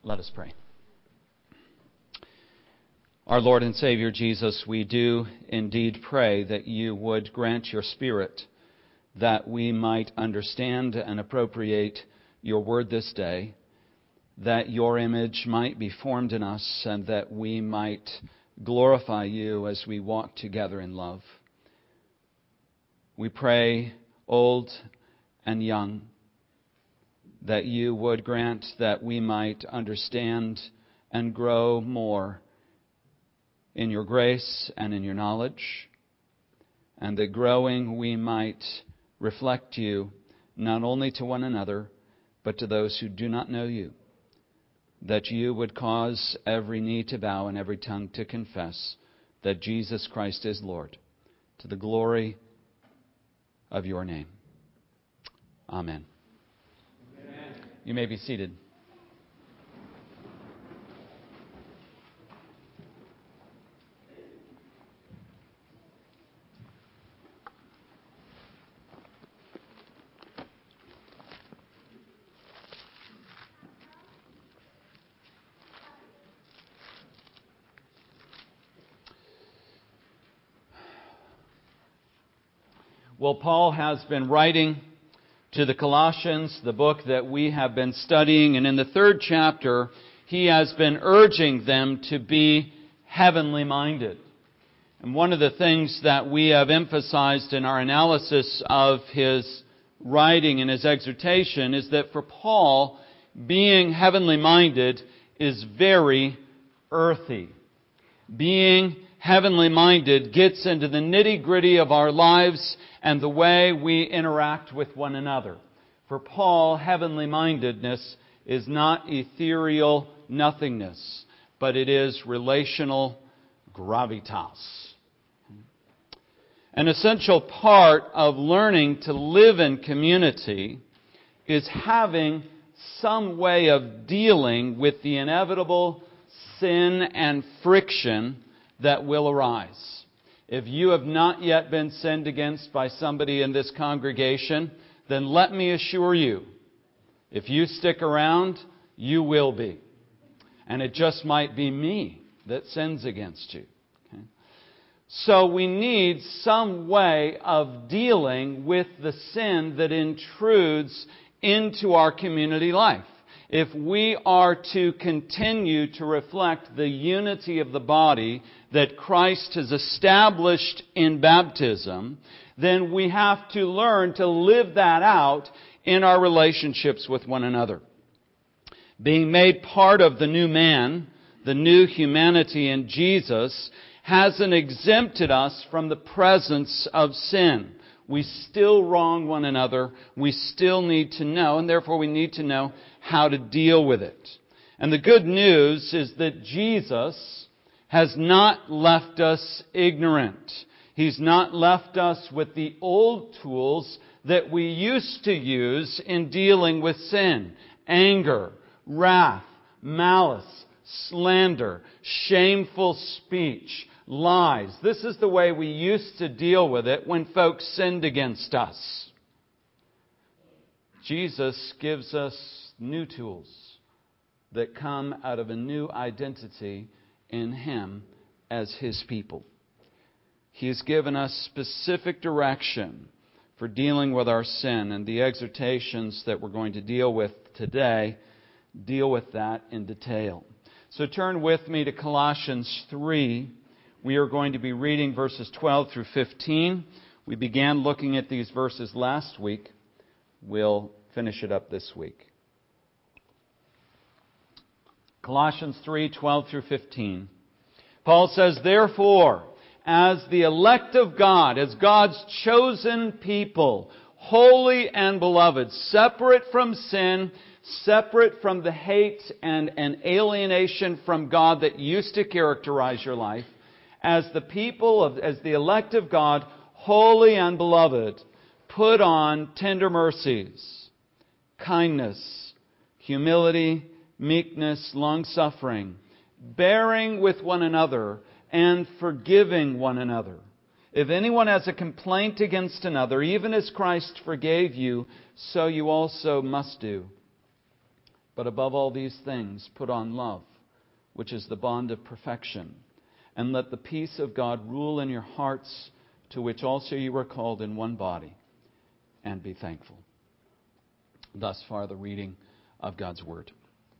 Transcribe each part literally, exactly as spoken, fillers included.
Let us pray. Our Lord and Savior Jesus, we do indeed pray that you would grant your Spirit that we might understand and appropriate your word this day, that your image might be formed in us, and that we might glorify you as we walk together in love. We pray, old and young, that you would grant that we might understand and grow more in your grace and in your knowledge, and that growing we might reflect you not only to one another, but to those who do not know you, that you would cause every knee to bow and every tongue to confess that Jesus Christ is Lord, to the glory of your name. Amen. Amen. You may be seated. Well, Paul has been writing to the Colossians, the book that we have been studying, and in the third chapter, he has been urging them to be heavenly minded. And one of the things that we have emphasized in our analysis of his writing and his exhortation is that for Paul, being heavenly minded is very earthy. Being heavenly minded gets into the nitty-gritty of our lives and the way we interact with one another. For Paul, heavenly mindedness is not ethereal nothingness, but it is relational gravitas. An essential part of learning to live in community is having some way of dealing with the inevitable sin and friction that will arise. If you have not yet been sinned against by somebody in this congregation, then let me assure you, if you stick around, you will be. And it just might be me that sins against you. Okay? So we need some way of dealing with the sin that intrudes into our community life. If we are to continue to reflect the unity of the body that Christ has established in baptism, then we have to learn to live that out in our relationships with one another. Being made part of the new man, the new humanity in Jesus, hasn't exempted us from the presence of sin. We still wrong one another. We still need to know, and therefore we need to know how to deal with it. And the good news is that Jesus has not left us ignorant. He's not left us with the old tools that we used to use in dealing with sin. Anger, wrath, malice, slander, shameful speech, lies. This is the way we used to deal with it when folks sinned against us. Jesus gives us new tools that come out of a new identity in Him as His people. He has given us specific direction for dealing with our sin, and the exhortations that we're going to deal with today deal with that in detail. So turn with me to Colossians three. We are going to be reading verses twelve through fifteen. We began looking at these verses last week. We'll finish it up this week. Colossians three, twelve through fifteen. Paul says, "Therefore, as the elect of God, as God's chosen people, holy and beloved, separate from sin, separate from the hate and, and alienation from God that used to characterize your life, as the people of, as the elect of God, holy and beloved, put on tender mercies, kindness, humility, meekness, long-suffering, bearing with one another, and forgiving one another. If anyone has a complaint against another, even as Christ forgave you, so you also must do. But above all these things, put on love, which is the bond of perfection. And let the peace of God rule in your hearts, to which also you were called in one body, and be thankful. Thus far, the reading of God's Word.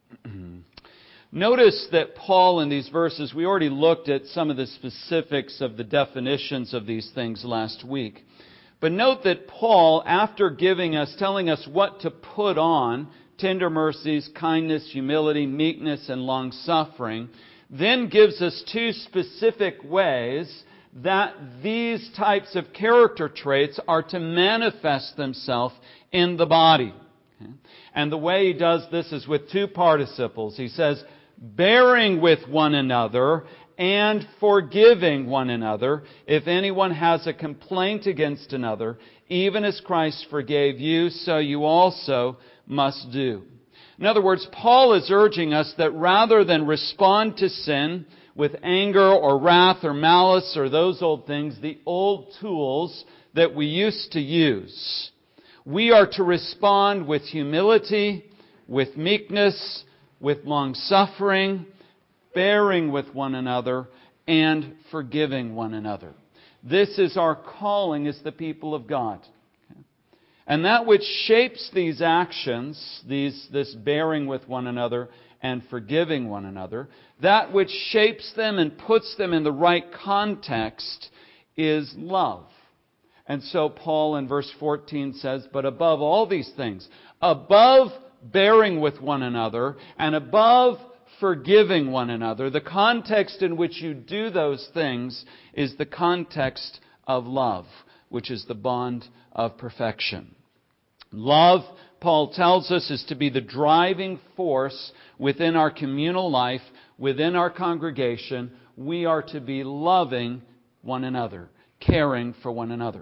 Notice that Paul in these verses, we already looked at some of the specifics of the definitions of these things last week. But note that Paul, after giving us, telling us what to put on, tender mercies, kindness, humility, meekness, and long-suffering, then gives us two specific ways that these types of character traits are to manifest themselves in the body. Okay? And the way he does this is with two participles. He says, bearing with one another and forgiving one another, if anyone has a complaint against another, even as Christ forgave you, so you also must do. In other words, Paul is urging us that rather than respond to sin with anger or wrath or malice or those old things, the old tools that we used to use, we are to respond with humility, with meekness, with long-suffering, bearing with one another, and forgiving one another. This is our calling as the people of God. And that which shapes these actions, these, this bearing with one another and forgiving one another, that which shapes them and puts them in the right context is love. And so Paul in verse fourteen says, but above all these things, above bearing with one another and above forgiving one another, the context in which you do those things is the context of love, which is the bond of perfection. Love, Paul tells us, is to be the driving force within our communal life, within our congregation. We are to be loving one another, caring for one another.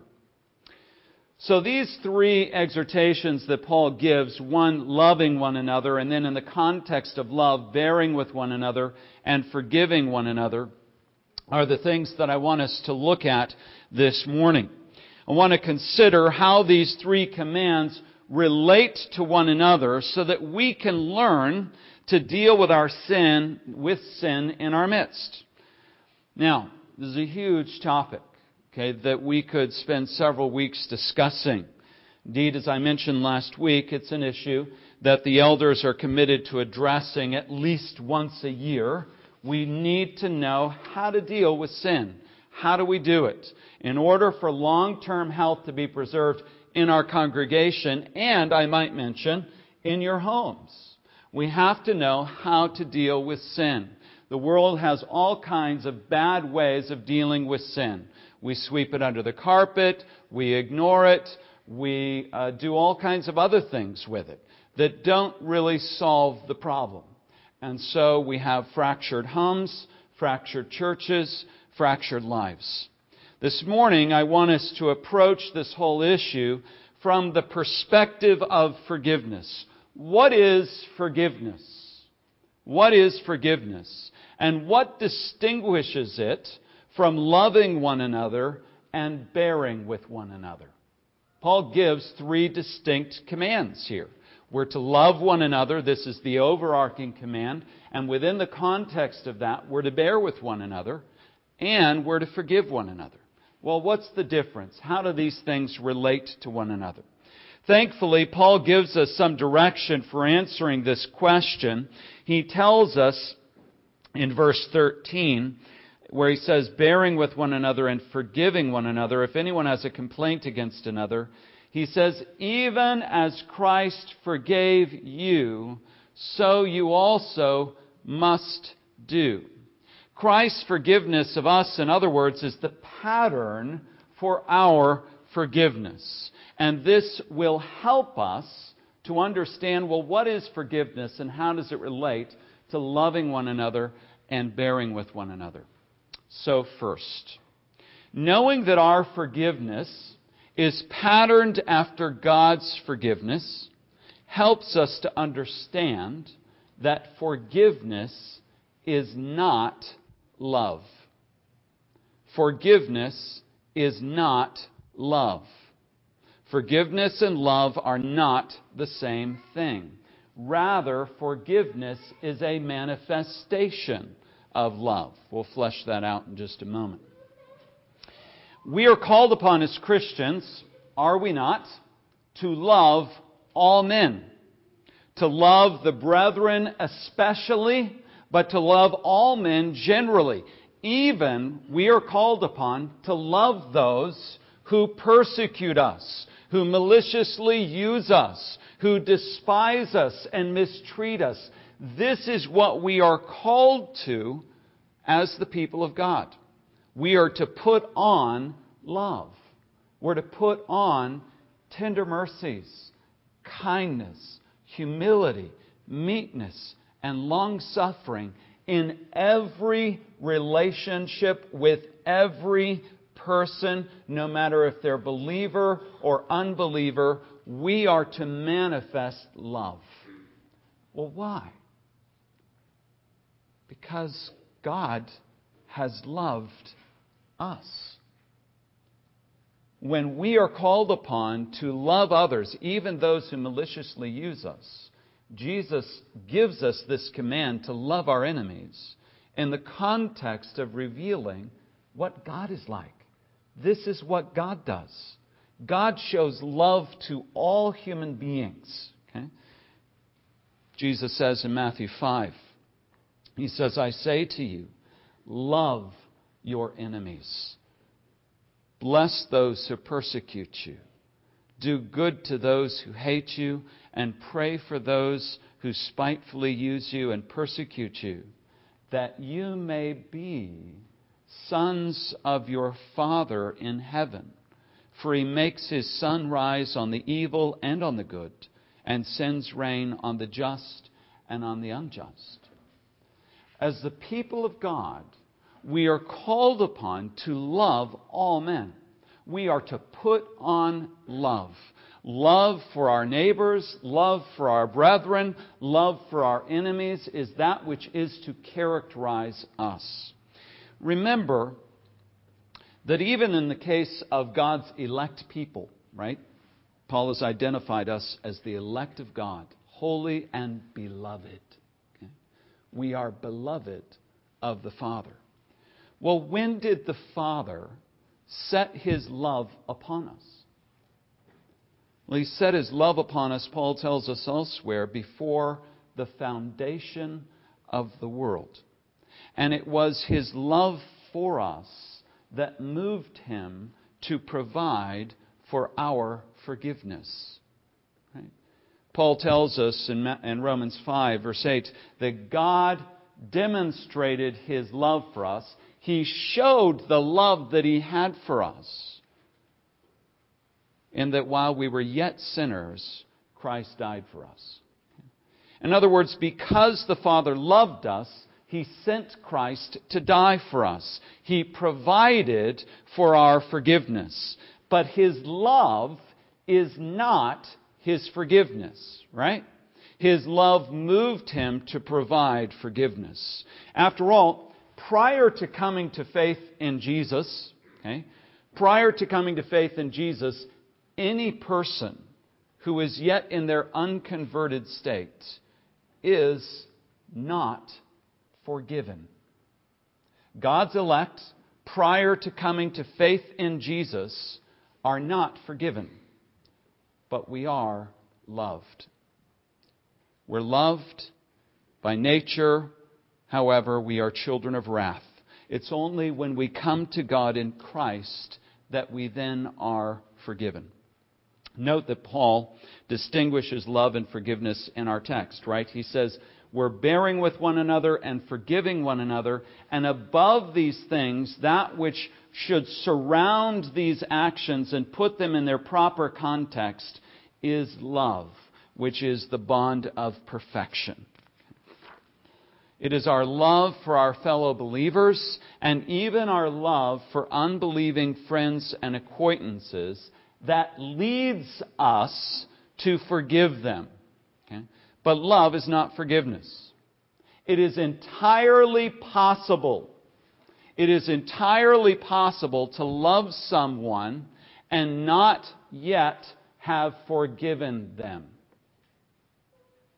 So these three exhortations that Paul gives, one, loving one another, and then in the context of love, bearing with one another and forgiving one another, are the things that I want us to look at this morning. I want to consider how these three commands relate to one another so that we can learn to deal with our sin, with sin in our midst. Now, this is a huge topic, okay, that we could spend several weeks discussing. Indeed, as I mentioned last week, it's an issue that the elders are committed to addressing at least once a year. We need to know how to deal with sin. How do we do it? In order for long-term health to be preserved in our congregation, and I might mention, in your homes. We have to know how to deal with sin. The world has all kinds of bad ways of dealing with sin. We sweep it under the carpet, we ignore it, we uh, do all kinds of other things with it that don't really solve the problem. And so we have fractured homes, fractured churches, fractured lives. This morning, I want us to approach this whole issue from the perspective of forgiveness. What is forgiveness? What is forgiveness? And what distinguishes it from loving one another and bearing with one another? Paul gives three distinct commands here. We're to love one another. This is the overarching command. And within the context of that, we're to bear with one another. And we're to forgive one another. Well, what's the difference? How do these things relate to one another? Thankfully, Paul gives us some direction for answering this question. He tells us in verse thirteen, where he says, bearing with one another and forgiving one another, if anyone has a complaint against another, he says, even as Christ forgave you, so you also must do. Christ's forgiveness of us, in other words, is the pattern for our forgiveness. And this will help us to understand, well, what is forgiveness and how does it relate to loving one another and bearing with one another? So first, knowing that our forgiveness is patterned after God's forgiveness helps us to understand that forgiveness is not love. Forgiveness is not love. Forgiveness and love are not the same thing. Rather, forgiveness is a manifestation of love. We'll flesh that out in just a moment. We are called upon as Christians, are we not, to love all men. To love the brethren especially, but to love all men generally. Even we are called upon to love those who persecute us, who maliciously use us, who despise us and mistreat us. This is what we are called to as the people of God. We are to put on love. We're to put on tender mercies, kindness, humility, meekness, and long-suffering in every relationship with every person, no matter if they're believer or unbeliever. We are to manifest love. Well, why? Because God has loved us. When we are called upon to love others, even those who maliciously use us, Jesus gives us this command to love our enemies in the context of revealing what God is like. This is what God does. God shows love to all human beings. Okay? Jesus says in Matthew five, He says, I say to you, love your enemies. Bless those who persecute you. Do good to those who hate you, and pray for those who spitefully use you and persecute you, that you may be sons of your Father in heaven. For He makes His sun rise on the evil and on the good, and sends rain on the just and on the unjust. As the people of God, we are called upon to love all men. We are to put on love. Love for our neighbors, love for our brethren, love for our enemies is that which is to characterize us. Remember that even in the case of God's elect people, right? Paul has identified us as the elect of God, holy and beloved. Okay? We are beloved of the Father. Well, when did the Father set His love upon us? Well, He set His love upon us, Paul tells us elsewhere, before the foundation of the world. And it was His love for us that moved Him to provide for our forgiveness. Right? Paul tells us in, in Romans five, verse eight, that God demonstrated His love for us. He showed the love that He had for us, in that while we were yet sinners, Christ died for us. In other words, because the Father loved us, He sent Christ to die for us. He provided for our forgiveness. But His love is not His forgiveness, right? His love moved Him to provide forgiveness. After all, prior to coming to faith in Jesus, okay, prior to coming to faith in Jesus, any person who is yet in their unconverted state is not forgiven. God's elect, prior to coming to faith in Jesus, are not forgiven. But we are loved. We're loved by nature. However, we are children of wrath. It's only when we come to God in Christ that we then are forgiven. Note that Paul distinguishes love and forgiveness in our text, right? He says, we're bearing with one another and forgiving one another. And above these things, that which should surround these actions and put them in their proper context is love, which is the bond of perfection. It is our love for our fellow believers and even our love for unbelieving friends and acquaintances that leads us to forgive them. Okay? But love is not forgiveness. It is entirely possible. It is entirely possible to love someone and not yet have forgiven them.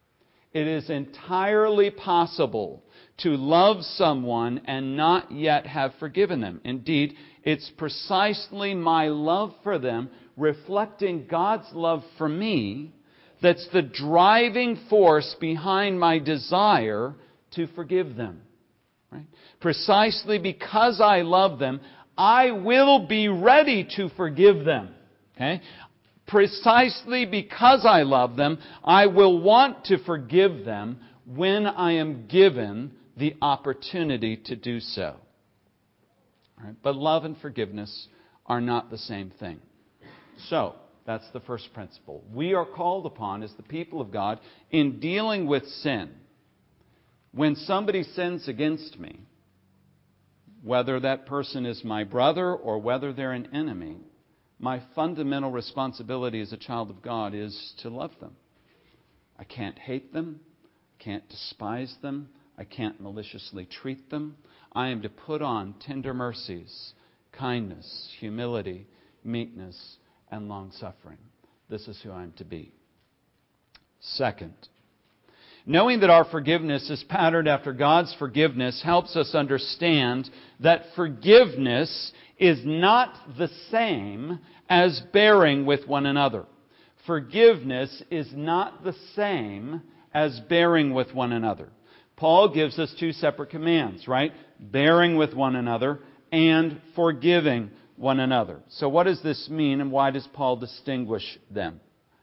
It is entirely possible to love someone and not yet have forgiven them. Indeed, it's precisely my love for them, reflecting God's love for me, that's the driving force behind my desire to forgive them. Right? Precisely because I love them, I will be ready to forgive them. Okay? Precisely because I love them, I will want to forgive them when I am given the opportunity to do so. All right? But love and forgiveness are not the same thing. So, that's the first principle. We are called upon as the people of God in dealing with sin. When somebody sins against me, whether that person is my brother or whether they're an enemy, my fundamental responsibility as a child of God is to love them. I can't hate them. I can't despise them. I can't maliciously treat them. I am to put on tender mercies, kindness, humility, meekness, and long-suffering. This is who I am to be. Second, knowing that our forgiveness is patterned after God's forgiveness helps us understand that forgiveness is not the same as bearing with one another. Forgiveness is not the same as bearing with one another. Paul gives us two separate commands, right? Bearing with one another and forgiving one another. So what does this mean, and why does Paul distinguish them?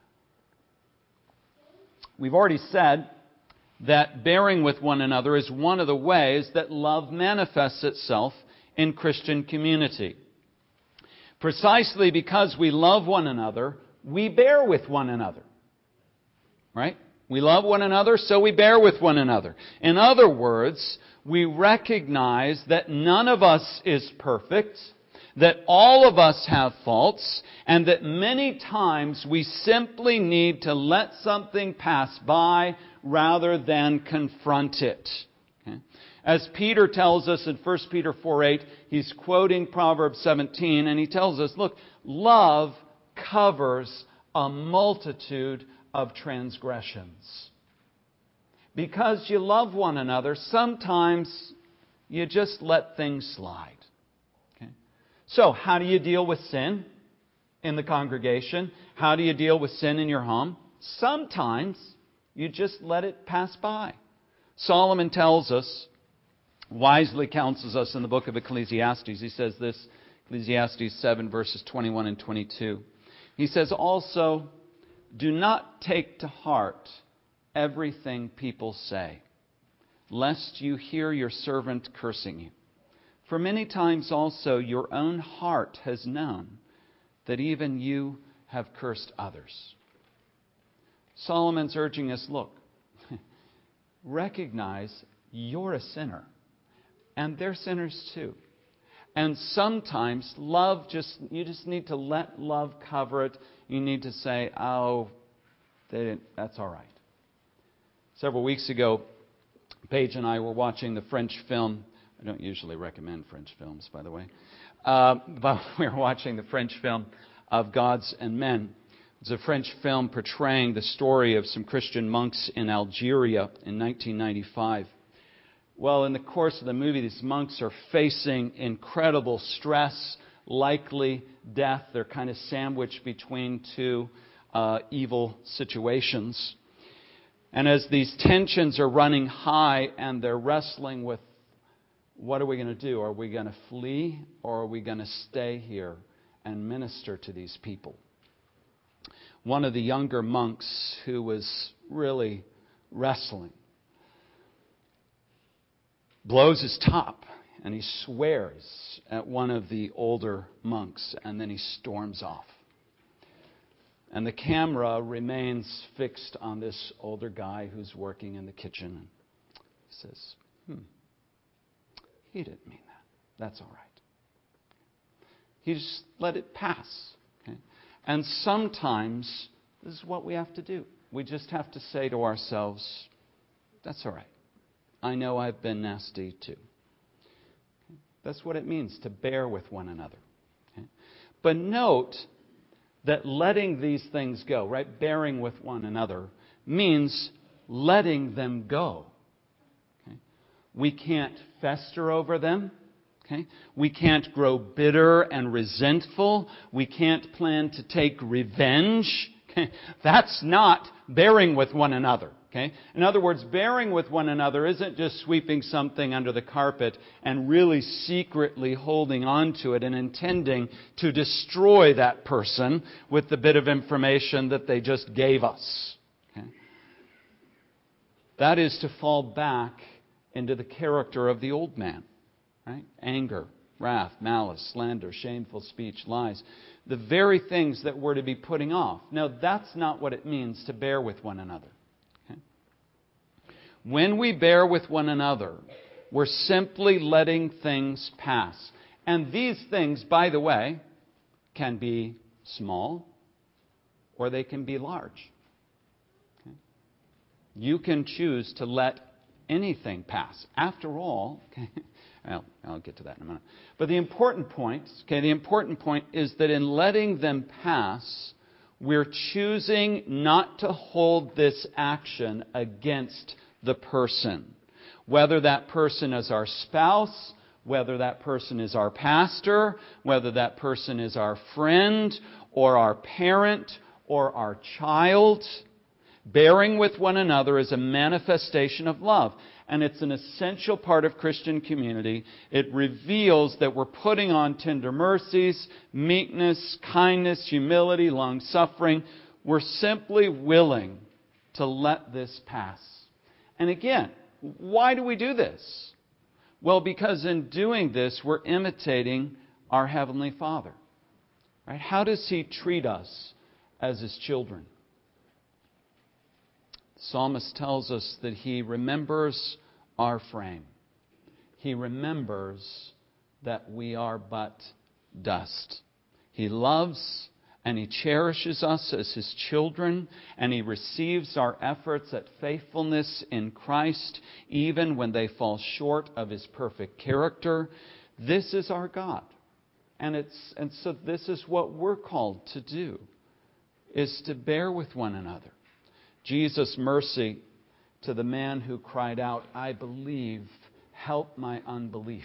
We've already said that bearing with one another is one of the ways that love manifests itself in Christian community. Precisely because we love one another, we bear with one another. Right? We love one another, so we bear with one another. In other words, we recognize that none of us is perfect, that all of us have faults, and that many times we simply need to let something pass by rather than confront it. Okay? As Peter tells us in First Peter four eight, he's quoting Proverbs seventeen, and he tells us, look, love covers a multitude of transgressions. Because you love one another, sometimes you just let things slide. Okay? So, how do you deal with sin in the congregation? How do you deal with sin in your home? Sometimes you just let it pass by. Solomon tells us, wisely counsels us in the book of Ecclesiastes. He says this, Ecclesiastes seven, verses twenty-one and twenty-two. He says, also, do not take to heart everything people say, lest you hear your servant cursing you. For many times also your own heart has known that even you have cursed others. Solomon's urging us, look, recognize you're a sinner, and they're sinners too. And sometimes love just, you just need to let love cover it. You need to say, oh, they didn't, that's all right. Several weeks ago, Paige and I were watching the French film. I don't usually recommend French films, by the way. Uh, but we were watching the French film of Gods and Men. It's a French film portraying the story of some Christian monks in Algeria in nineteen ninety-five. Well, in the course of the movie, these monks are facing incredible stress, likely death. They're kind of sandwiched between two uh, evil situations. And as these tensions are running high and they're wrestling with, what are we going to do? Are we going to flee, or are we going to stay here and minister to these people? One of the younger monks, who was really wrestling, blows his top and he swears at one of the older monks, and then he storms off. And the camera remains fixed on this older guy who's working in the kitchen. He says, hmm, he didn't mean that. That's all right. He just let it pass. Okay? And sometimes this is what we have to do. We just have to say to ourselves, that's all right. I know I've been nasty too. Okay? That's what it means to bear with one another. Okay? But note that letting these things go, right, bearing with one another, means letting them go. Okay? We can't fester over them. Okay? We can't grow bitter and resentful. We can't plan to take revenge. Okay? That's not bearing with one another. Okay? In other words, bearing with one another isn't just sweeping something under the carpet and really secretly holding on to it and intending to destroy that person with the bit of information that they just gave us. Okay? That is to fall back into the character of the old man. Right? Anger, wrath, malice, slander, shameful speech, lies. The very things that we're to be putting off. Now, that's not what it means to bear with one another. Okay? When we bear with one another, we're simply letting things pass. And these things, by the way, can be small or they can be large. Okay? You can choose to let anything pass. After all, okay, Well, I'll get to that in a minute. But the important point, okay, the important point is that in letting them pass, we're choosing not to hold this action against the person. Whether that person is our spouse, whether that person is our pastor, whether that person is our friend, or our parent, or our child. Bearing with one another is a manifestation of love. And it's an essential part of Christian community. It reveals that we're putting on tender mercies, meekness, kindness, humility, long-suffering. We're simply willing to let this pass. And again, why do we do this? Well, because in doing this, we're imitating our Heavenly Father. Right? How does He treat us as His children? The psalmist tells us that He remembers our frame. He remembers that we are but dust. He loves and He cherishes us as His children, and He receives our efforts at faithfulness in Christ, even when they fall short of His perfect character. This is our God. And it's and so this is what we're called to do, is to bear with one another. Jesus' mercy to the man who cried out, "I believe, help my unbelief,"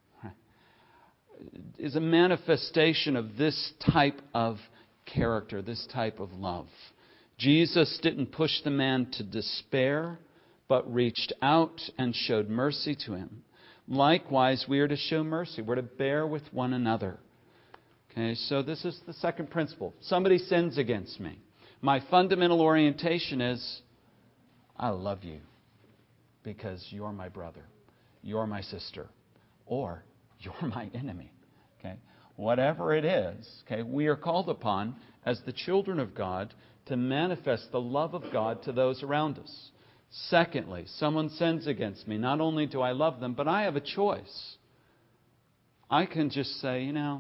is a manifestation of this type of character, this type of love. Jesus didn't push the man to despair, but reached out and showed mercy to him. Likewise, we are to show mercy. We're to bear with one another. Okay, so this is the second principle. Somebody sins against me. My fundamental orientation is, I love you because you're my brother, you're my sister, or you're my enemy. Okay? Whatever it is, okay, we are called upon as the children of God to manifest the love of God to those around us. Secondly, someone sins against me. Not only do I love them, but I have a choice. I can just say, you know,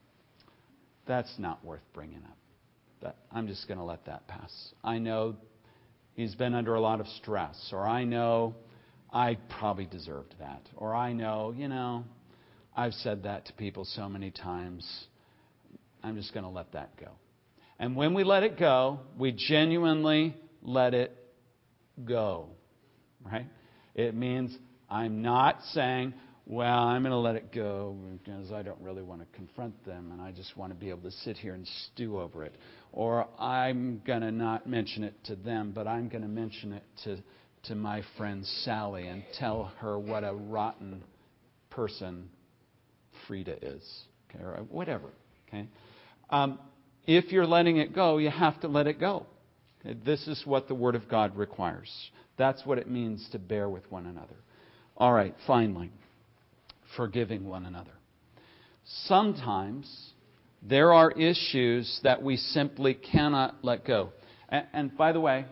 that's not worth bringing up. That I'm just going to let that pass. I know he's been under a lot of stress, or I know I probably deserved that, or I know, you know, I've said that to people so many times. I'm just going to let that go. And when we let it go, we genuinely let it go, right? It means I'm not saying, well, I'm going to let it go because I don't really want to confront them and I just want to be able to sit here and stew over it. Or I'm going to not mention it to them, but I'm going to mention it to, to my friend Sally and tell her what a rotten person Frida is, okay, or whatever. Okay, um, if you're letting it go, you have to let it go. Okay? This is what the Word of God requires. That's what it means to bear with one another. All right, finally, forgiving one another. Sometimes there are issues that we simply cannot let go. And, and by the way,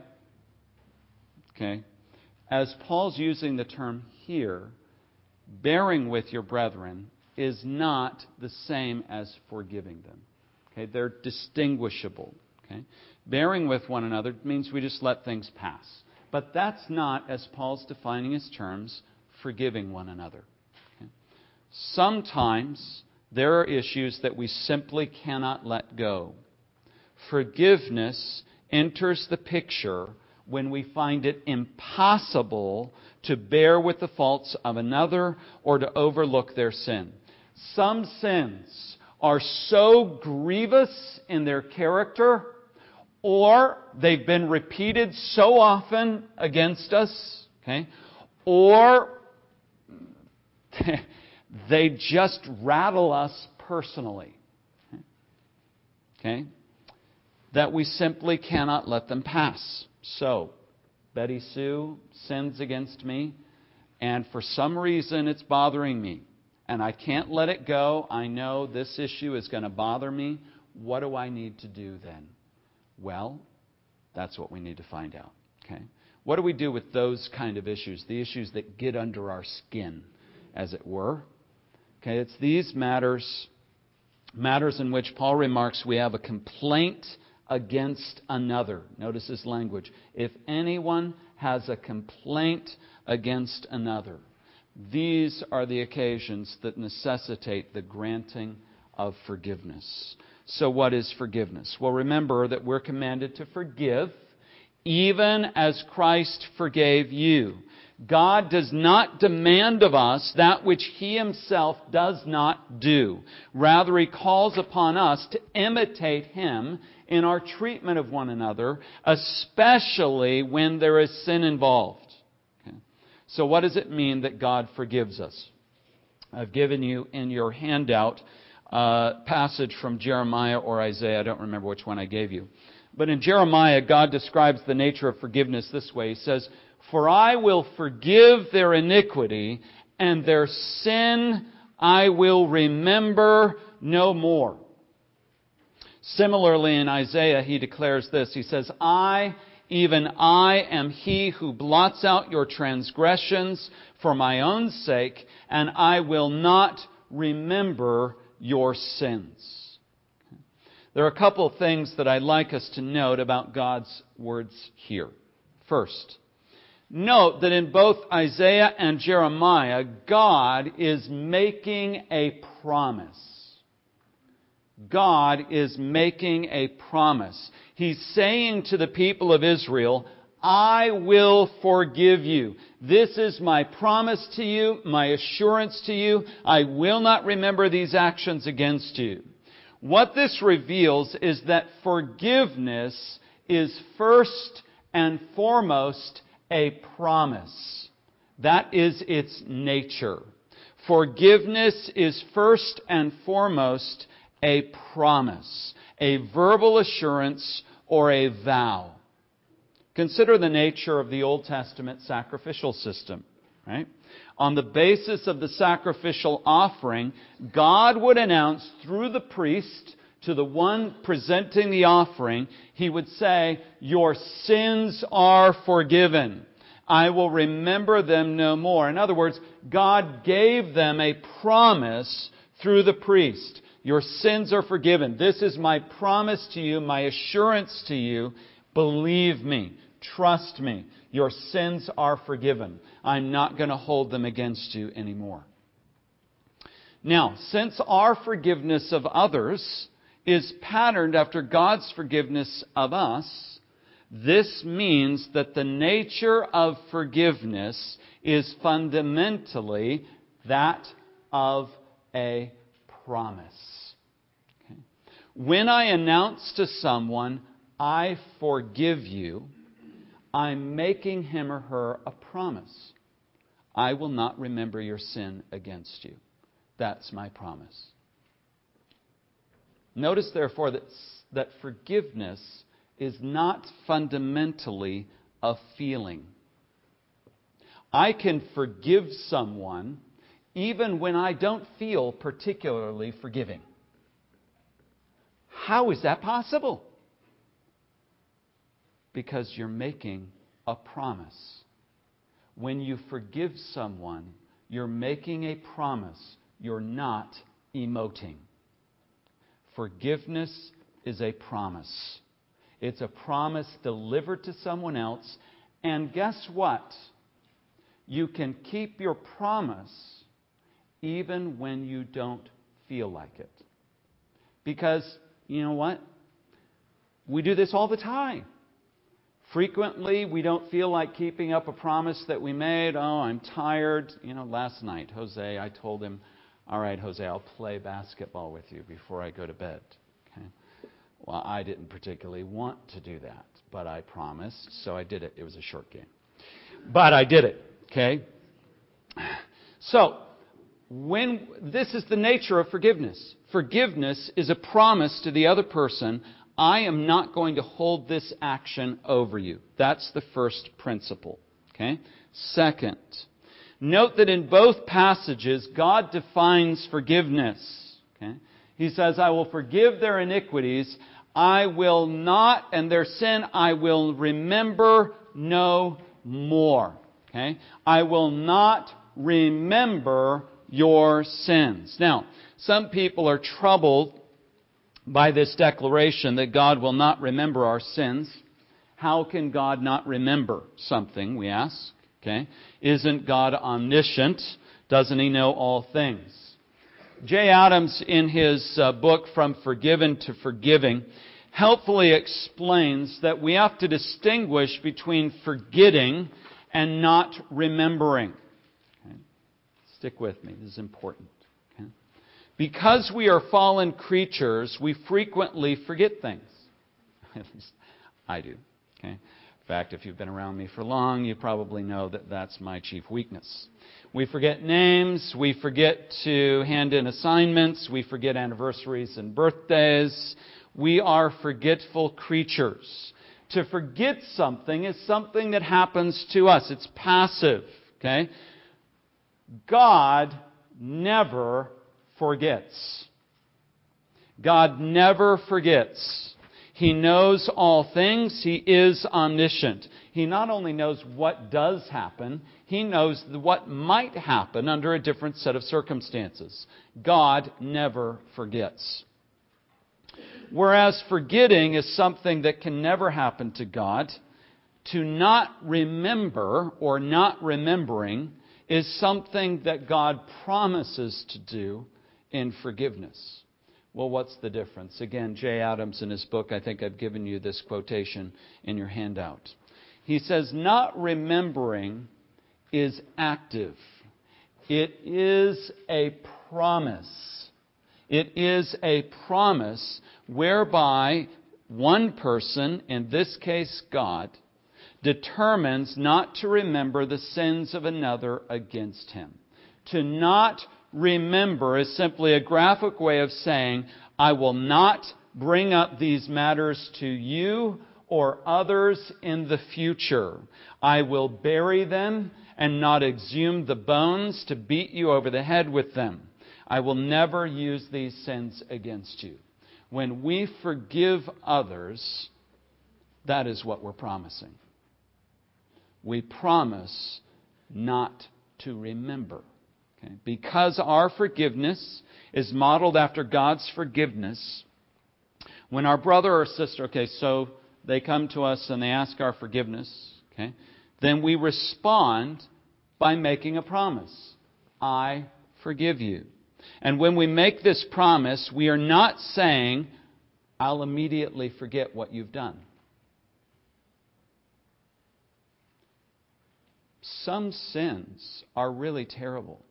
okay, as Paul's using the term here, bearing with your brethren is not the same as forgiving them. Okay, they're distinguishable. Okay, bearing with one another means we just let things pass. But that's not, as Paul's defining his terms, forgiving one another. Okay? Sometimes there are issues that we simply cannot let go. Forgiveness enters the picture when we find it impossible to bear with the faults of another or to overlook their sin. Some sins are so grievous in their character, or they've been repeated so often against us, okay, or they just rattle us personally, okay, that we simply cannot let them pass. So, Betty Sue sins against me, and for some reason it's bothering me, and I can't let it go. I know this issue is going to bother me. What do I need to do then? Well, that's what we need to find out. Okay? What do we do with those kind of issues, the issues that get under our skin, as it were? Okay, it's these matters, matters in which Paul remarks we have a complaint against another. Notice his language. If anyone has a complaint against another, these are the occasions that necessitate the granting of forgiveness. So what is forgiveness? Well, remember that we're commanded to forgive even as Christ forgave you. God does not demand of us that which He Himself does not do. Rather, He calls upon us to imitate Him in our treatment of one another, especially when there is sin involved. Okay. So what does it mean that God forgives us? I've given you in your handout a passage from Jeremiah or Isaiah. I don't remember which one I gave you. But in Jeremiah, God describes the nature of forgiveness this way. He says, "For I will forgive their iniquity, and their sin I will remember no more." Similarly, in Isaiah, he declares this. He says, "I, even I, am He who blots out your transgressions for my own sake, and I will not remember your sins." There are a couple of things that I'd like us to note about God's words here. First, note that in both Isaiah and Jeremiah, God is making a promise. God is making a promise. He's saying to the people of Israel, "I will forgive you. This is my promise to you, my assurance to you. I will not remember these actions against you." What this reveals is that forgiveness is first and foremost a promise. That is its nature. Forgiveness is first and foremost a promise, a verbal assurance, or a vow. Consider the nature of the Old Testament sacrificial system, right? On the basis of the sacrificial offering, God would announce through the priest to the one presenting the offering, He would say, "Your sins are forgiven. I will remember them no more." In other words, God gave them a promise through the priest. Your sins are forgiven. This is my promise to you, my assurance to you. Believe me. Trust me. Your sins are forgiven. I'm not going to hold them against you anymore. Now, since our forgiveness of others is patterned after God's forgiveness of us, this means that the nature of forgiveness is fundamentally that of a promise. Okay? When I announce to someone, "I forgive you," I'm making him or her a promise. I will not remember your sin against you. That's my promise. Notice, therefore, that, that forgiveness is not fundamentally a feeling. I can forgive someone even when I don't feel particularly forgiving. How is that possible? Because you're making a promise. When you forgive someone, you're making a promise. You're not emoting. Forgiveness is a promise. It's a promise delivered to someone else. And guess what? You can keep your promise even when you don't feel like it. Because, you know what? We do this all the time. Frequently, we don't feel like keeping up a promise that we made. Oh, I'm tired. You know, last night, Jose, I told him, all right, Jose, I'll play basketball with you before I go to bed. Okay. Well, I didn't particularly want to do that, but I promised, so I did it. It was a short game. But I did it, okay? So, when this is the nature of forgiveness. Forgiveness is a promise to the other person, I am not going to hold this action over you. That's the first principle, okay? Second, note that in both passages, God defines forgiveness, okay? He says, I will forgive their iniquities, I will not, and their sin I will remember no more. Okay? I will not remember your sins. Now, some people are troubled by this declaration that God will not remember our sins. How can God not remember something, we ask? Okay? Isn't God omniscient? Doesn't He know all things? Jay Adams, in his uh, book From Forgiven to Forgiving, helpfully explains that we have to distinguish between forgetting and not remembering. Okay? Stick with me. This is important. Okay? Because we are fallen creatures, we frequently forget things. At least I do. Okay? In fact, if you've been around me for long, you probably know that that's my chief weakness. We forget names. We forget to hand in assignments. We forget anniversaries and birthdays. We are forgetful creatures. To forget something is something that happens to us. It's passive. Okay? God never forgets. God never forgets. He knows all things. He is omniscient. He not only knows what does happen, He knows what might happen under a different set of circumstances. God never forgets. Whereas forgetting is something that can never happen to God, to not remember or not remembering is something that God promises to do in forgiveness. Well, what's the difference? Again, Jay Adams in his book, I think I've given you this quotation in your handout. He says, not remembering is active. It is a promise. It is a promise whereby one person, in this case God, determines not to remember the sins of another against him. To not remember is simply a graphic way of saying, I will not bring up these matters to you or others in the future. I will bury them and not exhume the bones to beat you over the head with them. I will never use these sins against you. When we forgive others, that is what we're promising. We promise not to remember. Okay? Because our forgiveness is modeled after God's forgiveness, when our brother or sister, okay, so they come to us and they ask our forgiveness, okay, then we respond by making a promise. I forgive you. And when we make this promise, we are not saying, I'll immediately forget what you've done. Some sins are really terrible.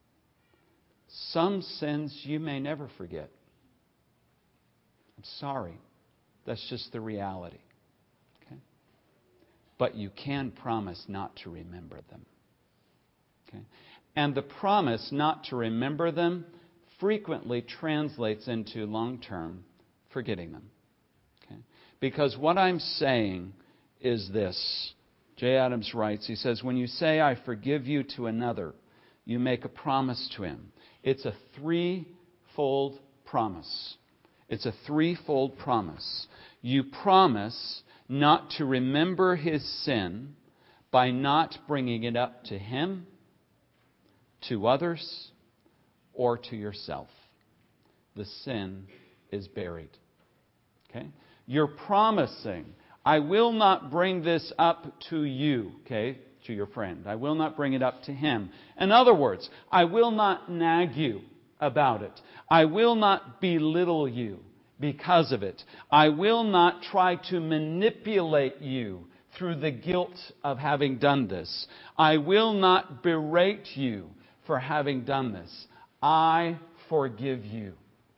Some sins you may never forget. I'm sorry. That's just the reality. Okay? But you can promise not to remember them. Okay? And the promise not to remember them frequently translates into long-term forgetting them. Okay? Because what I'm saying is this. Jay Adams writes, he says, when you say, I forgive you to another, you make a promise to him. It's a threefold promise. It's a threefold promise. You promise not to remember his sin by not bringing it up to him, to others, or to yourself. The sin is buried. Okay? You're promising, I will not bring this up to you, okay, to your friend. I will not bring it up to him. In other words, I will not nag you about it. I will not belittle you because of it. I will not try to manipulate you through the guilt of having done this. I will not berate you for having done this. I forgive you.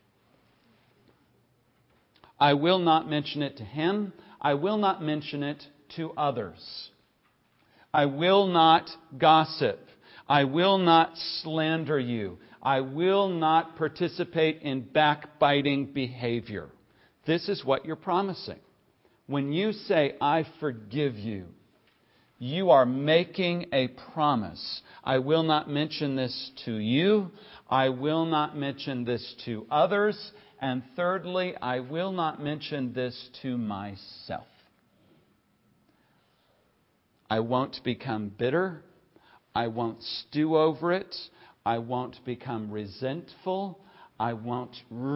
I will not mention it to him. I will not mention it to others. I will not gossip. I will not slander you. I will not participate in backbiting behavior. This is what you're promising. When you say, I forgive you, you are making a promise. I will not mention this to you. I will not mention this to others. And thirdly, I will not mention this to myself. I won't become bitter. I won't stew over it. I won't become resentful. I won't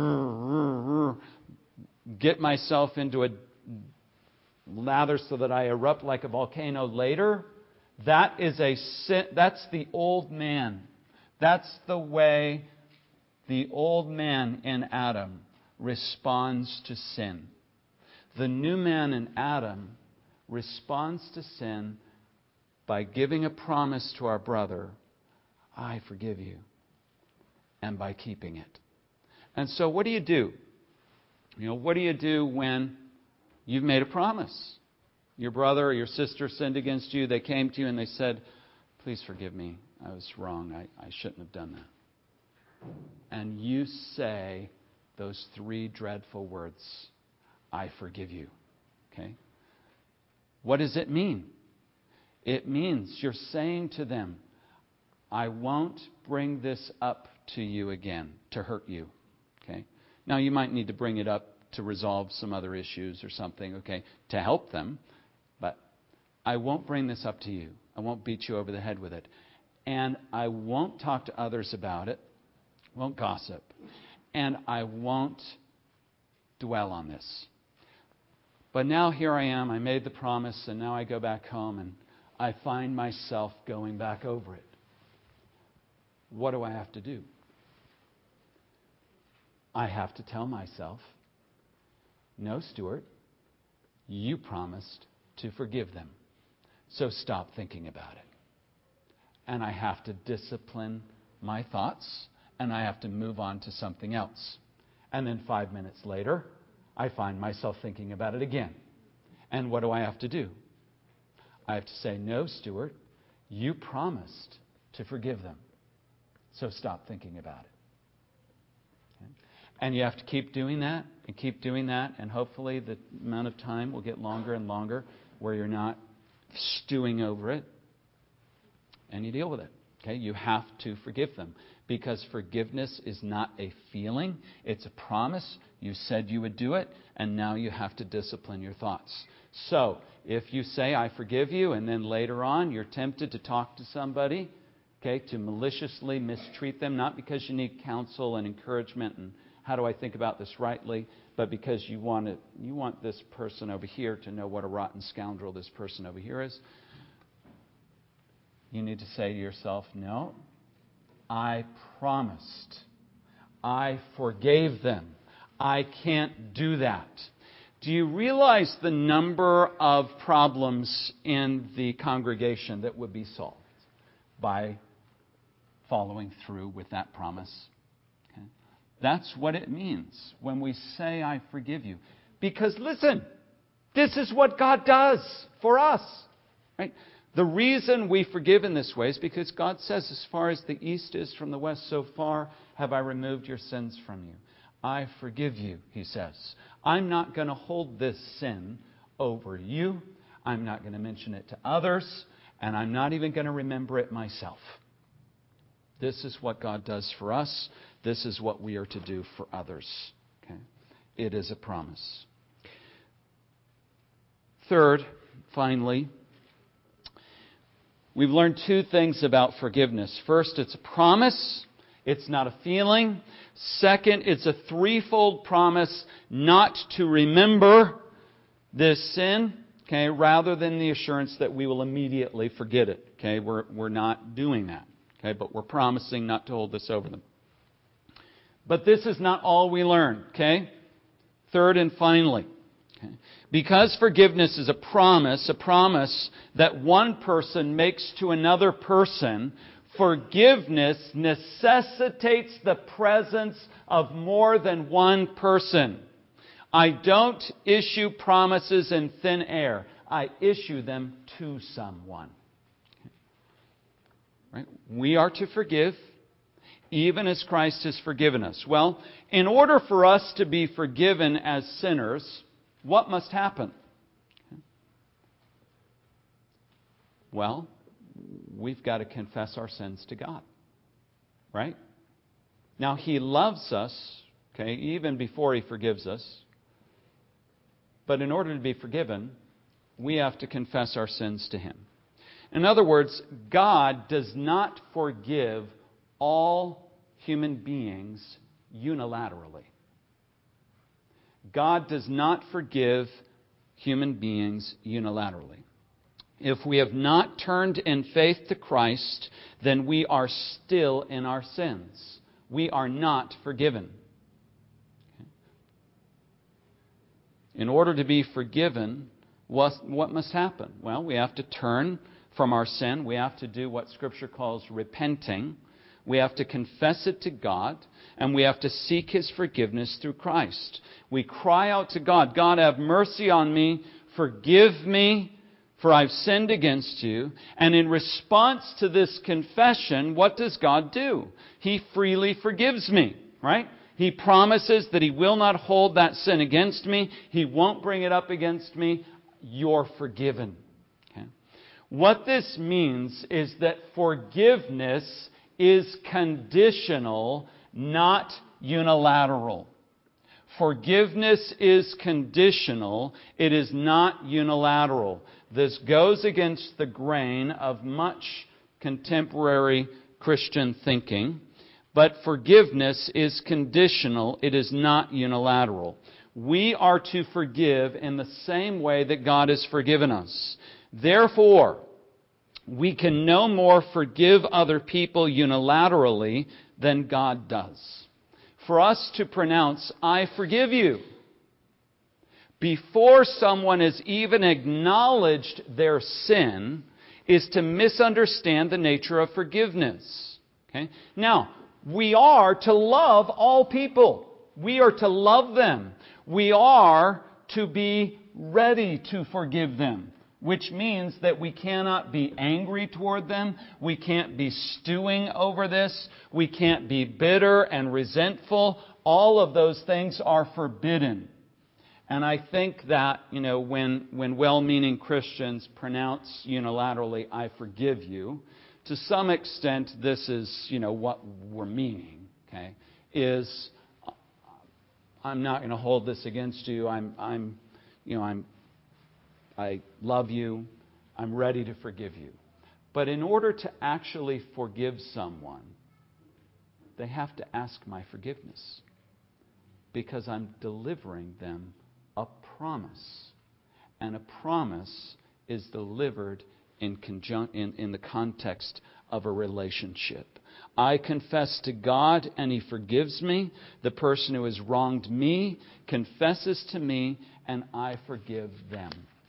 get myself into a lather so that I erupt like a volcano later. That is a sin. That's the old man. That's the way the old man in Adam responds to sin. The new man in Adam responds to sin by giving a promise to our brother, I forgive you, and by keeping it. And so what do you do? You know, what do you do when you've made a promise? Your brother or your sister sinned against you. They came to you and they said, please forgive me. I was wrong. I, I shouldn't have done that. And you say those three dreadful words, I forgive you. Okay? What does it mean? It means you're saying to them, I won't bring this up to you again to hurt you. Okay? Now, you might need to bring it up to resolve some other issues or something, okay, to help them. But I won't bring this up to you. I won't beat you over the head with it. And I won't talk to others about it. Won't gossip. And I won't dwell on this. But now here I am. I made the promise, and now I go back home, and I find myself going back over it. What do I have to do? I have to tell myself, no, Stuart, you promised to forgive them. So stop thinking about it. And I have to discipline my thoughts, and I have to move on to something else. And then five minutes later, I find myself thinking about it again. And what do I have to do? I have to say, no, Stuart, you promised to forgive them. So stop thinking about it. Okay? And you have to keep doing that and keep doing that. And hopefully the amount of time will get longer and longer where you're not stewing over it. And you deal with it. Okay? You have to forgive them. Because forgiveness is not a feeling. It's a promise. You said you would do it. And now you have to discipline your thoughts. So, if you say, I forgive you, and then later on you're tempted to talk to somebody, okay, to maliciously mistreat them, not because you need counsel and encouragement and how do I think about this rightly, but because you want it, you want this person over here to know what a rotten scoundrel this person over here is, you need to say to yourself, no, I promised. I forgave them. I can't do that. Do you realize the number of problems in the congregation that would be solved by following through with that promise? Okay? That's what it means when we say, I forgive you. Because listen, this is what God does for us. Right? The reason we forgive in this way is because God says, as far as the east is from the west, so far have I removed your sins from you. I forgive you, he says. I'm not going to hold this sin over you. I'm not going to mention it to others. And I'm not even going to remember it myself. This is what God does for us. This is what we are to do for others. Okay? It is a promise. Third, finally, we've learned two things about forgiveness. First, it's a promise. It's not a feeling. Second, it's a threefold promise not to remember this sin, okay, rather than the assurance that we will immediately forget it. Okay, we're we're not doing that. Okay, but we're promising not to hold this over them. But this is not all we learn, okay? Third and finally, Okay? Because forgiveness is a promise, a promise that one person makes to another person, forgiveness necessitates the presence of more than one person. I don't issue promises in thin air. I issue them to someone. Right? We are to forgive, even as Christ has forgiven us. Well, in order for us to be forgiven as sinners, what must happen? Well, we've got to confess our sins to God. Right? Now, He loves us, okay, even before He forgives us. But in order to be forgiven, we have to confess our sins to Him. In other words, God does not forgive all human beings unilaterally. God does not forgive human beings unilaterally. If we have not turned in faith to Christ, then we are still in our sins. We are not forgiven. In order to be forgiven, what, what must happen? Well, we have to turn from our sin. We have to do what Scripture calls repenting. We have to confess it to God, and we have to seek His forgiveness through Christ. We cry out to God, God, have mercy on me, forgive me, for I've sinned against you. And in response to this confession, what does God do? He freely forgives me, right? He promises that He will not hold that sin against me. He won't bring it up against me. You're forgiven. Okay? What this means is that forgiveness is conditional, not unilateral. Forgiveness is conditional. It is not unilateral. This goes against the grain of much contemporary Christian thinking. But forgiveness is conditional. It is not unilateral. We are to forgive in the same way that God has forgiven us. Therefore, we can no more forgive other people unilaterally than God does. For us to pronounce, I forgive you, before someone has even acknowledged their sin, is to misunderstand the nature of forgiveness. Okay? Now, we are to love all people. We are to love them. We are to be ready to forgive them, which means that we cannot be angry toward them. We can't be stewing over this. We can't be bitter and resentful. All of those things are forbidden. And I think that, you know, when, when well-meaning Christians pronounce unilaterally, I forgive you, to some extent, this is, you know, what we're meaning, okay, is I'm not going to hold this against you. I'm, I'm, you know, I'm, I love you. I'm ready to forgive you. But in order to actually forgive someone, they have to ask my forgiveness, because I'm delivering them a promise. And a promise is delivered in, conjun- in, in the context of a relationship. I confess to God and He forgives me. The person who has wronged me confesses to me and I forgive them.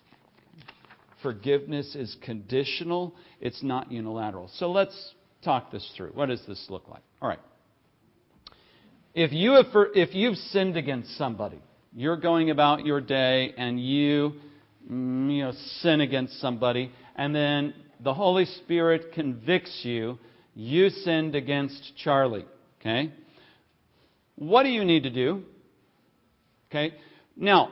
Forgiveness is conditional. It's not unilateral. So let's talk this through. What does this look like? All right. If you have, if you've sinned against somebody, you're going about your day and you, you know, sin against somebody, and then the Holy Spirit convicts you, you sinned against Charlie. Okay? What do you need to do? Okay? Now,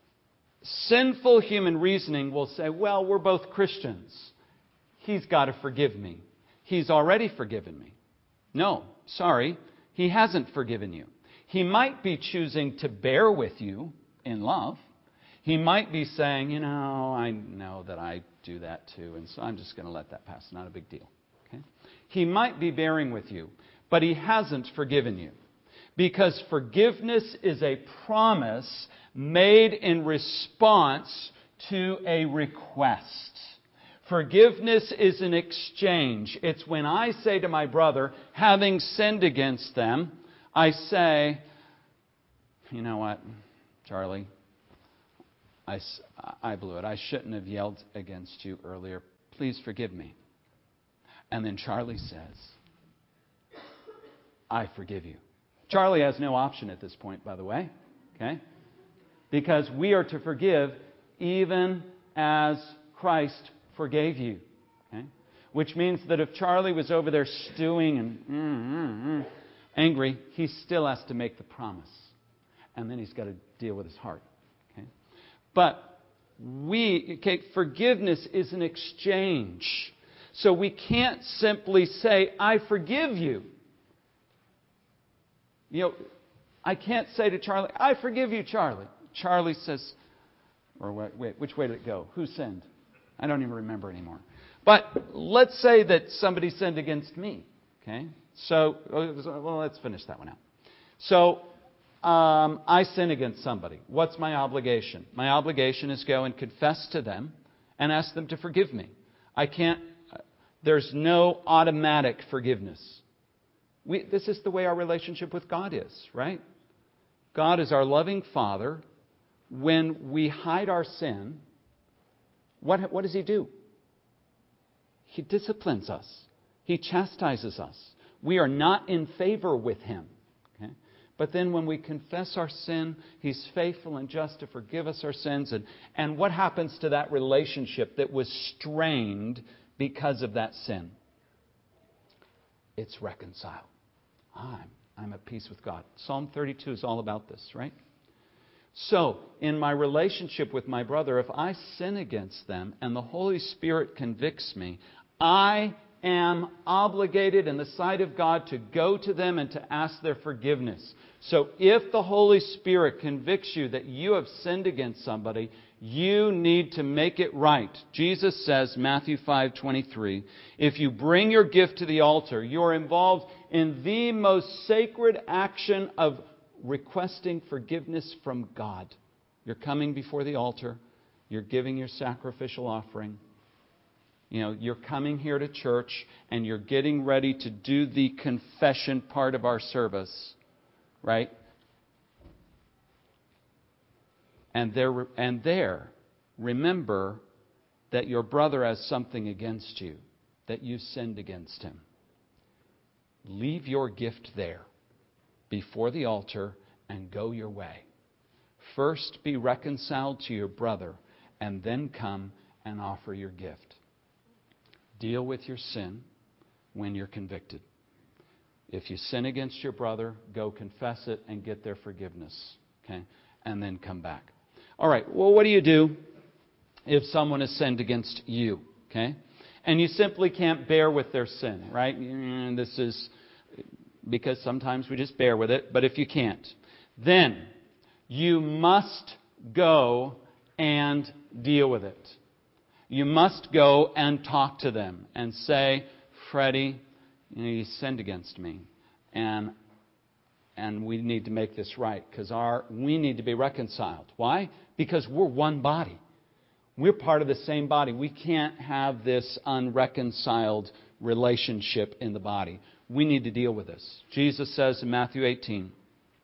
sinful human reasoning will say, well, we're both Christians. He's got to forgive me. He's already forgiven me. No, sorry, He hasn't forgiven you. He might be choosing to bear with you in love. He might be saying, you know, I know that I do that too, and so I'm just going to let that pass. Not a big deal. Okay? He might be bearing with you, but He hasn't forgiven you. Because forgiveness is a promise made in response to a request. Forgiveness is an exchange. It's when I say to my brother, having sinned against them, I say, you know what, Charlie, I, I blew it. I shouldn't have yelled against you earlier. Please forgive me. And then Charlie says, I forgive you. Charlie has no option at this point, by the way. Okay? Because we are to forgive even as Christ forgave you. Okay? Which means that if Charlie was over there stewing and mm, mm, mm, angry, he still has to make the promise. And then he's got to deal with his heart. Okay? But we, okay, forgiveness is an exchange. So we can't simply say, I forgive you. You know, I can't say to Charlie, I forgive you, Charlie. Charlie says, or wait, wait, which way did it go? Who sinned? I don't even remember anymore. But let's say that somebody sinned against me. Okay? So, well, let's finish that one out. So, um, I sin against somebody. What's my obligation? My obligation is go and confess to them and ask them to forgive me. I can't, there's no automatic forgiveness. We, this is the way our relationship with God is, right? God is our loving Father. When we hide our sin, what, what does He do? He disciplines us. He chastises us. We are not in favor with Him. Okay? But then when we confess our sin, He's faithful and just to forgive us our sins. And, and what happens to that relationship that was strained because of that sin? It's reconciled. I'm, I'm at peace with God. Psalm thirty-two is all about this, right? So, in my relationship with my brother, if I sin against them and the Holy Spirit convicts me, I am obligated in the sight of God to go to them and to ask their forgiveness. So, if the Holy Spirit convicts you that you have sinned against somebody, you need to make it right. Jesus says, Matthew five twenty-three, if you bring your gift to the altar, you're involved in the most sacred action of requesting forgiveness from God. You're coming before the altar. You're giving your sacrificial offering. You know, you're coming here to church and you're getting ready to do the confession part of our service, right? And there, and there, remember that your brother has something against you, that you sinned against him. Leave your gift there before the altar and go your way. First be reconciled to your brother and then come and offer your gift. Deal with your sin when you're convicted. If you sin against your brother, go confess it and get their forgiveness. Okay? And then come back. All right, well, what do you do if someone has sinned against you? Okay? And you simply can't bear with their sin, right? And this is because sometimes we just bear with it, but if you can't, then you must go and deal with it. You must go and talk to them and say, Freddie, you know, you sinned against me, and and we need to make this right because our we need to be reconciled. Why? Because we're one body. We're part of the same body. We can't have this unreconciled relationship in the body. We need to deal with this. Jesus says in Matthew eighteen,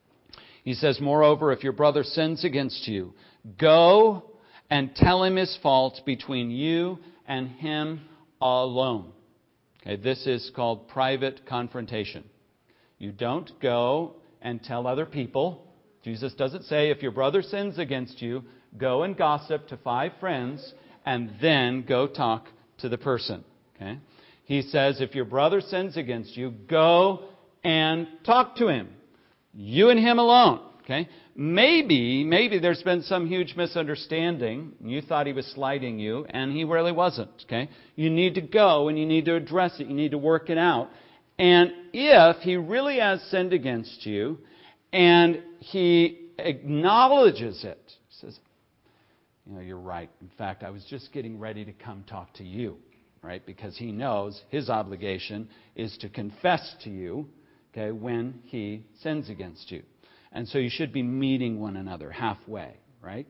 He says, moreover, if your brother sins against you, go and tell him his fault between you and him alone. Okay, this is called private confrontation. You don't go and tell other people. Jesus doesn't say if your brother sins against you, go and gossip to five friends and then go talk to the person. Okay? He says if your brother sins against you, go and talk to him. You and him alone. Okay? Maybe, maybe there's been some huge misunderstanding. You thought he was slighting you, and he really wasn't. Okay? You need to go and you need to address it. You need to work it out. And if he really has sinned against you, and he acknowledges it, he says, you know, you're right. In fact, I was just getting ready to come talk to you, right? Because he knows his obligation is to confess to you, okay, when he sins against you. And so you should be meeting one another halfway, right?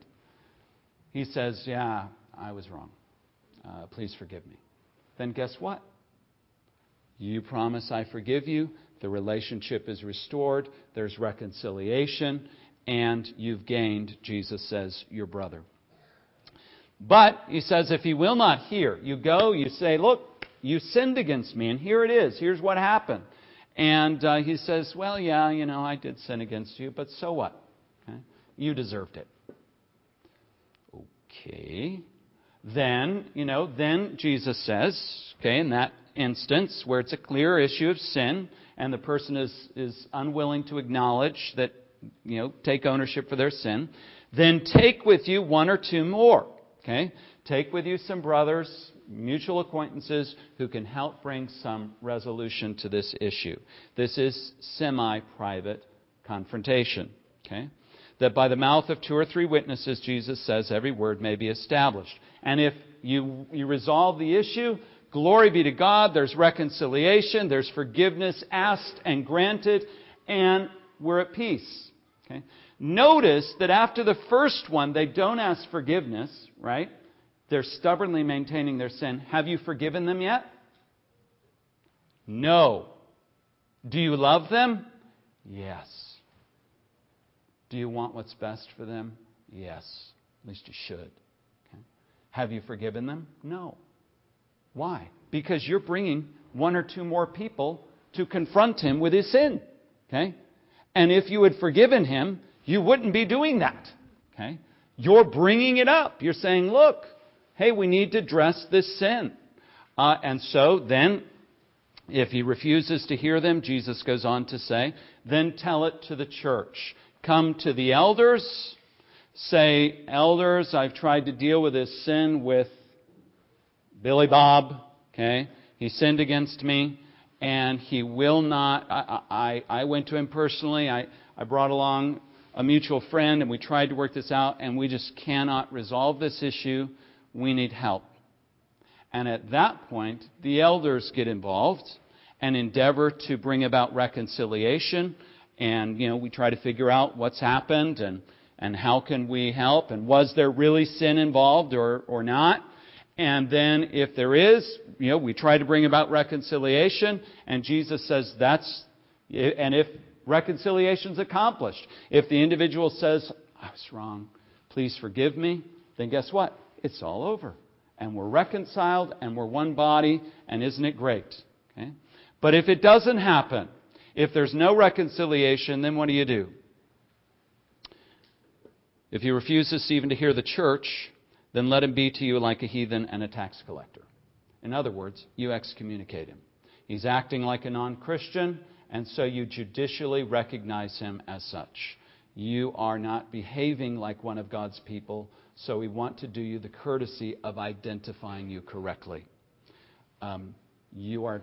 He says, yeah, I was wrong. Uh, please forgive me. Then guess what? You promise I forgive you. The relationship is restored. There's reconciliation. And you've gained, Jesus says, your brother. But, he says, if he will not hear, you go, you say, look, you sinned against me, and here it is. Here's what happened. And uh, he says, well, yeah, you know, I did sin against you, but so what? Okay? You deserved it. Okay. Then, you know, then Jesus says, okay, in that instance where it's a clear issue of sin and the person is, is unwilling to acknowledge that, you know, take ownership for their sin, then take with you one or two more. Okay? Take with you some brothers, mutual acquaintances who can help bring some resolution to this issue. This is semi-private confrontation. Okay? That by the mouth of two or three witnesses, Jesus says, every word may be established. And if you, you resolve the issue, glory be to God, there's reconciliation, there's forgiveness asked and granted, and we're at peace. Okay? Notice that after the first one, they don't ask forgiveness, right? They're stubbornly maintaining their sin. Have you forgiven them yet? No. Do you love them? Yes. Do you want what's best for them? Yes. At least you should. Okay. Have you forgiven them? No. Why? Because you're bringing one or two more people to confront him with his sin. Okay? And if you had forgiven him, you wouldn't be doing that. Okay? You're bringing it up. You're saying, look, hey, we need to address this sin. Uh, and so then, if he refuses to hear them, Jesus goes on to say, then tell it to the church. Come to the elders. Say, elders, I've tried to deal with this sin with Billy Bob. Okay? He sinned against me. And he will not, I, I, I went to him personally. I, I brought along a mutual friend and we tried to work this out, and we just cannot resolve this issue. We need help. And at that point, the elders get involved and endeavor to bring about reconciliation. And, you know, we try to figure out what's happened and, and how can we help, and was there really sin involved or, or not. And then if there is, you know, we try to bring about reconciliation, and Jesus says that's, and if reconciliation's accomplished, if the individual says, I was wrong, please forgive me, then guess what? It's all over. And we're reconciled and we're one body, and isn't it great? Okay? But if it doesn't happen, if there's no reconciliation, then what do you do? If he refuses even to hear the church, then let him be to you like a heathen and a tax collector. In other words, you excommunicate him. He's acting like a non-Christian, and so you judicially recognize him as such. You are not behaving like one of God's people, so we want to do you the courtesy of identifying you correctly. Um, you are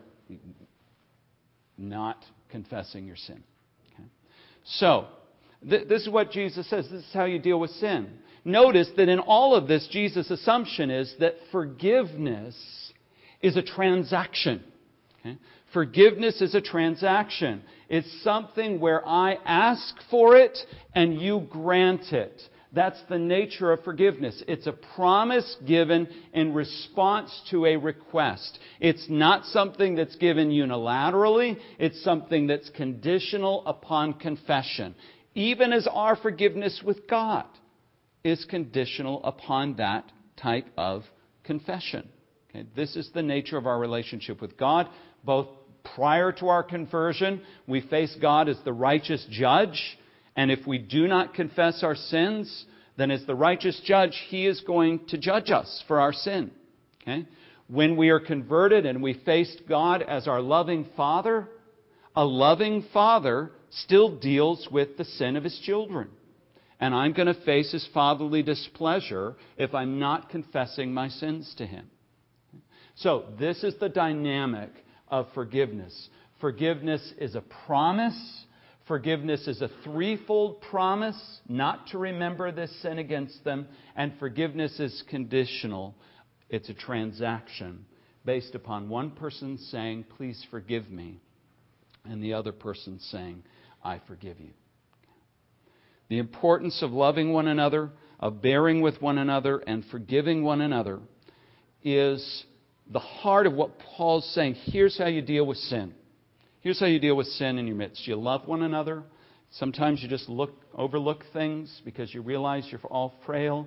not confessing your sin. Okay? So, th- this is what Jesus says. This is how you deal with sin. Notice that in all of this, Jesus' assumption is that forgiveness is a transaction. Okay? Forgiveness is a transaction. It's something where I ask for it and you grant it. That's the nature of forgiveness. It's a promise given in response to a request. It's not something that's given unilaterally. It's something that's conditional upon confession. Even as our forgiveness with God is conditional upon that type of confession. Okay? This is the nature of our relationship with God. Both prior to our conversion, we face God as the righteous judge. And if we do not confess our sins, then as the righteous judge, He is going to judge us for our sin. Okay? When we are converted and we face God as our loving Father, a loving Father still deals with the sin of His children. And I'm going to face His fatherly displeasure if I'm not confessing my sins to Him. So, this is the dynamic of forgiveness. Forgiveness is a promise. Forgiveness is a threefold promise not to remember this sin against them. And forgiveness is conditional. It's a transaction based upon one person saying, please forgive me, and the other person saying, I forgive you. The importance of loving one another, of bearing with one another, and forgiving one another is the heart of what Paul's saying. Here's how you deal with sin. Here's how you deal with sin in your midst. You love one another. Sometimes you just look overlook things because you realize you're all frail.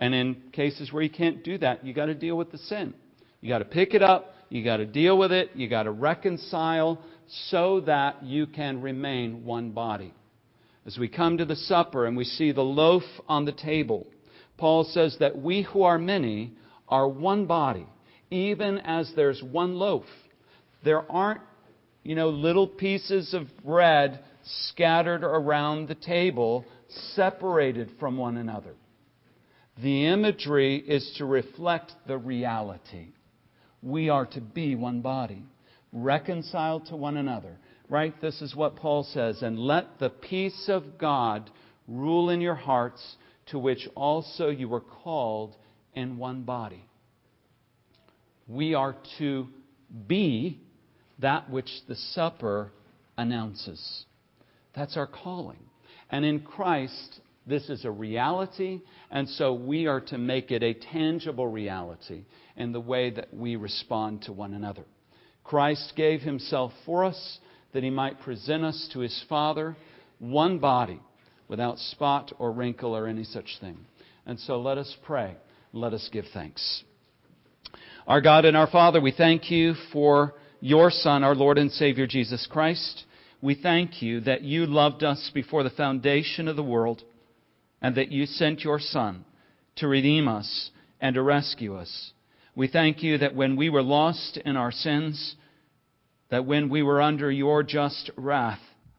And in cases where you can't do that, you got to deal with the sin. You got to pick it up. You got to deal with it. You got to reconcile so that you can remain one body. As we come to the supper and we see the loaf on the table, Paul says that we who are many are one body, even as there's one loaf. There aren't, you know, little pieces of bread scattered around the table, separated from one another. The imagery is to reflect the reality. We are to be one body, reconciled to one another. Right? This is what Paul says. And let the peace of God rule in your hearts, to which also you were called in one body. We are to be that which the supper announces. That's our calling. And in Christ, this is a reality, and so we are to make it a tangible reality in the way that we respond to one another. Christ gave Himself for us that He might present us to His Father, one body, without spot or wrinkle or any such thing. And so let us pray. Let us give thanks. Our God and our Father, we thank You for Your Son, our Lord and Savior, Jesus Christ. We thank You that You loved us before the foundation of the world, and that You sent Your Son to redeem us and to rescue us. We thank You that when we were lost in our sins, that when we were under Your just wrath,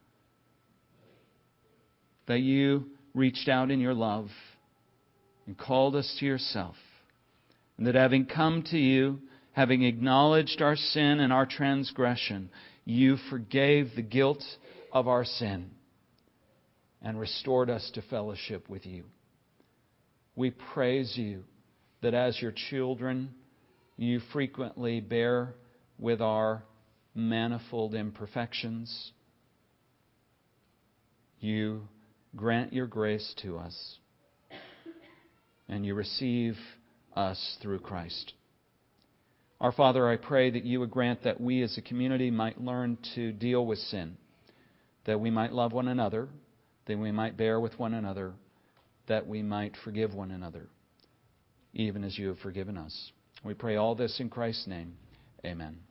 that You reached out in Your love and called us to Yourself. And that having come to You, having acknowledged our sin and our transgression, You forgave the guilt of our sin and restored us to fellowship with You. We praise You that as Your children, You frequently bear with our manifold imperfections. You grant Your grace to us, and You receive us through Christ. Our Father, I pray that You would grant that we as a community might learn to deal with sin, that we might love one another, that we might bear with one another, that we might forgive one another, even as You have forgiven us. We pray all this in Christ's name. Amen.